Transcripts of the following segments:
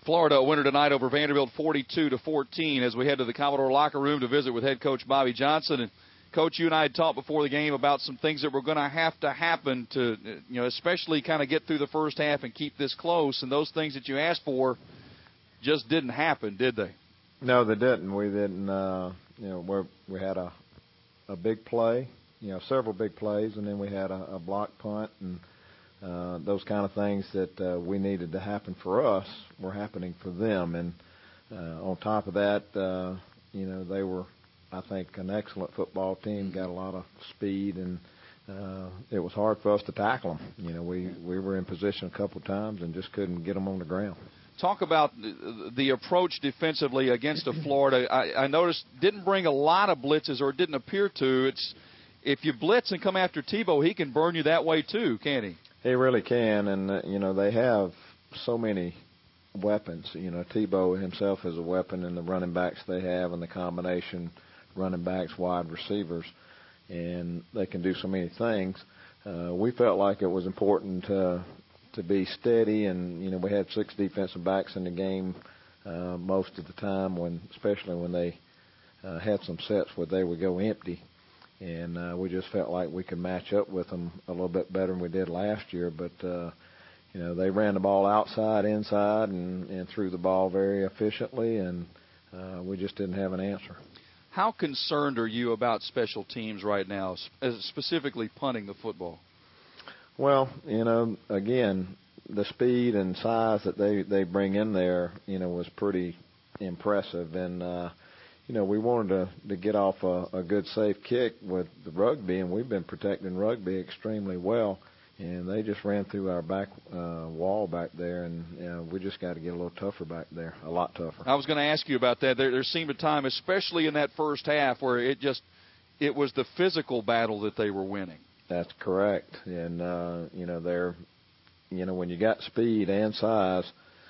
Florida a winner tonight over Vanderbilt 42-14 as we head to the Commodore locker room to visit with head coach Bobby Johnson. And Coach, you and I had talked before the game about some things that were going to happen to, especially kind of get through the first half and keep this close. And those things that you asked for just didn't happen, did they? No, they didn't. We didn't. We had a big play, several big plays, and then we had a block punt and those kind of things that we needed to happen for us were happening for them. And on top of that, they were, I think, an excellent football team, got a lot of speed, and it was hard for us to tackle them. We were in position a couple of times and just couldn't get them on the ground. Talk about the approach defensively against a Florida. I noticed didn't bring a lot of blitzes, or didn't appear to. It's if you blitz and come after Tebow, he can burn you that way too, can't he? He really can, and they have so many weapons. Tebow himself is a weapon, and the running backs they have, and the combination running backs, wide receivers, and they can do so many things. We felt like it was important to be steady, and we had 6 defensive backs in the game most of the time, especially when they had some sets where they would go empty. And we just felt like we could match up with them a little bit better than we did last year. But, they ran the ball outside, inside, and threw the ball very efficiently, and we just didn't have an answer. How concerned are you about special teams right now, specifically punting the football? Well, again, the speed and size that they bring in there, was pretty impressive. And, we wanted to get off a good, safe kick with the rugby, and we've been protecting rugby extremely well. And they just ran through our back wall back there, and we just got to get a little tougher back there, a lot tougher. I was going to ask you about that. There seemed a time, especially in that first half, where it was the physical battle that they were winning. That's correct. And, when you got speed and size,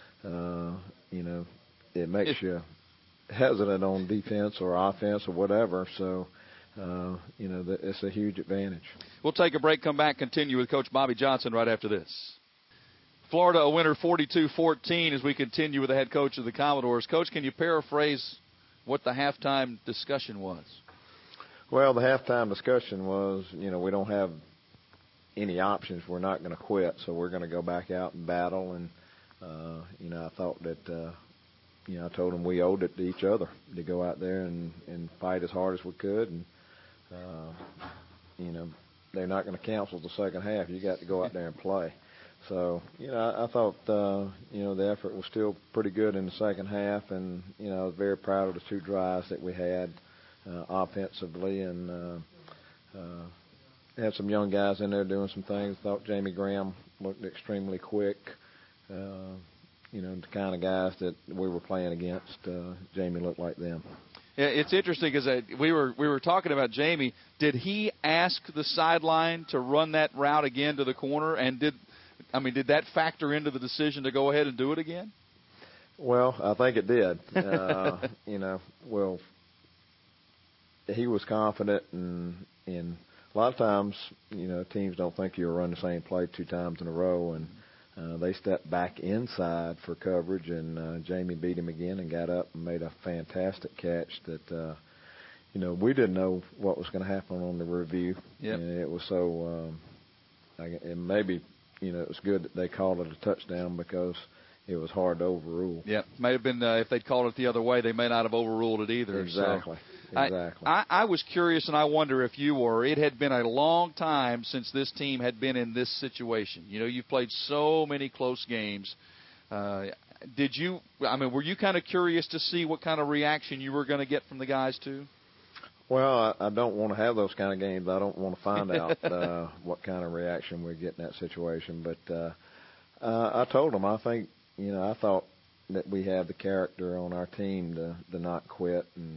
it makes you hesitant on defense or offense or whatever. So, it's a huge advantage. We'll take a break, come back, continue with Coach Bobby Johnson right after this. Florida a winner 42-14 as we continue with the head coach of the Commodores. Coach, can you paraphrase what the halftime discussion was? Well, the halftime discussion was, we don't have any options. We're not going to quit, so we're going to go back out and battle. And, I thought that, I told them we owed it to each other to go out there and fight as hard as we could. And, they're not going to cancel the second half. You got to go out there and play. So, I thought, the effort was still pretty good in the second half. And, I was very proud of the 2 drives that we had offensively. And had some young guys in there doing some things. Thought Jamie Graham looked extremely quick. The kind of guys that we were playing against, Jamie looked like them. Yeah, it's interesting because we were talking about Jamie. Did he ask the sideline to run that route again to the corner? And did that factor into the decision to go ahead and do it again? Well, I think it did. He was confident, and a lot of times, teams don't think you'll run the same play 2 times in a row, and they stepped back inside for coverage, and Jamie beat him again and got up and made a fantastic catch that, we didn't know what was going to happen on the review. Yep. And it was so, and maybe, it was good that they called it a touchdown because it was hard to overrule. Yeah, may have been if they'd called it the other way, they may not have overruled it either. Exactly. So Exactly. I was curious, and I wonder if you were. It had been a long time since this team had been in this situation. You've played so many close games. Were you kind of curious to see what kind of reaction you were going to get from the guys too? Well, I don't want to have those kind of games. I don't want to find out what kind of reaction we get in that situation. But I told them, I think, I thought that we have the character on our team to not quit, and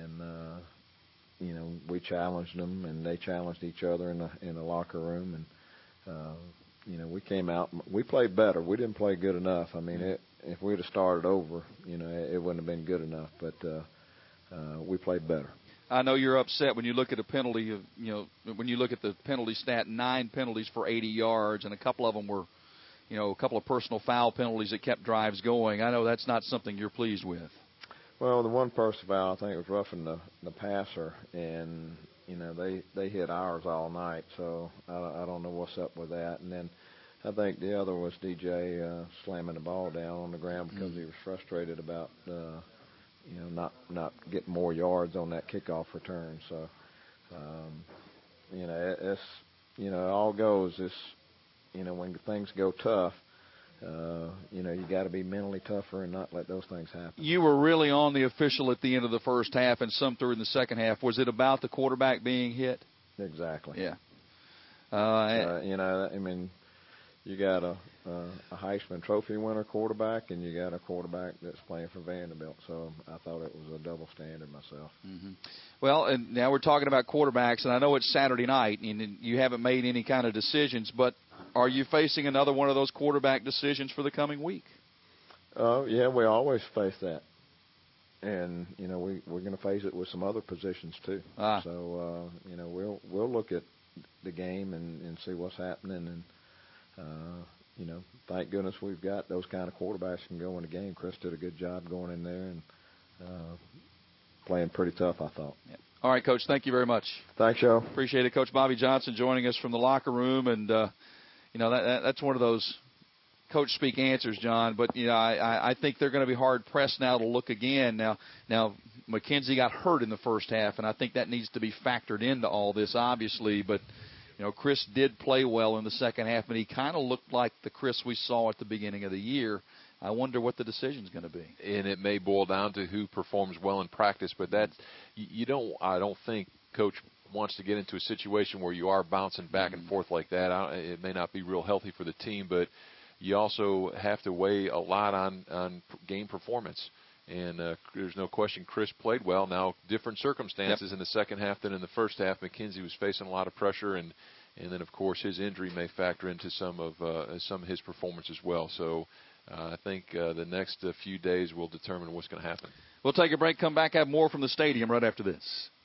we challenged them, and they challenged each other in the locker room, and we came out, we played better. We didn't play good enough. If we'd have started over, it wouldn't have been good enough, but we played better. I know you're upset when you look at a penalty. When you look at the penalty stat, 9 penalties for 80 yards, and a couple of them were a couple of personal foul penalties that kept drives going. I know that's not something you're pleased with. Well, the one personal foul, I think, was roughing the passer, and they hit ours all night, so I don't know what's up with that. And then I think the other was DJ slamming the ball down on the ground because he was frustrated about not getting more yards on that kickoff return. So it's it all goes. It's when things go tough. You got to be mentally tougher and not let those things happen. You were really on the official at the end of the first half and some through in the second half. Was it about the quarterback being hit? Exactly. Yeah. I mean, you got a Heisman Trophy winner quarterback, and you got a quarterback that's playing for Vanderbilt. So I thought it was a double standard myself. Mm-hmm. Well, and now we're talking about quarterbacks, and I know it's Saturday night, and you haven't made any kind of decisions, but are you facing another one of those quarterback decisions for the coming week? Yeah, we always face that. And, we're going to face it with some other positions, too. So, we'll look at the game and see what's happening. And, thank goodness we've got those kind of quarterbacks who can go in the game. Chris did a good job going in there and playing pretty tough, I thought. Yeah. All right, Coach, thank you very much. Thanks, Joe. Appreciate it. Coach Bobby Johnson joining us from the locker room. And, that's one of those coach speak answers, John. But, I think they're going to be hard-pressed now to look again. Now, McKenzie got hurt in the first half, and I think that needs to be factored into all this, obviously. But, Chris did play well in the second half, and he kind of looked like the Chris we saw at the beginning of the year. I wonder what the decision's going to be. And it may boil down to who performs well in practice, but I don't think Coach wants to get into a situation where you are bouncing back and forth like that. It may not be real healthy for the team, but you also have to weigh a lot on game performance. And there's no question Chris played well. Now, different circumstances in the second half than in the first half. McKenzie was facing a lot of pressure, and then, of course, his injury may factor into some of his performance as well. So I think the next few days will determine what's going to happen. We'll take a break, come back, have more from the stadium right after this.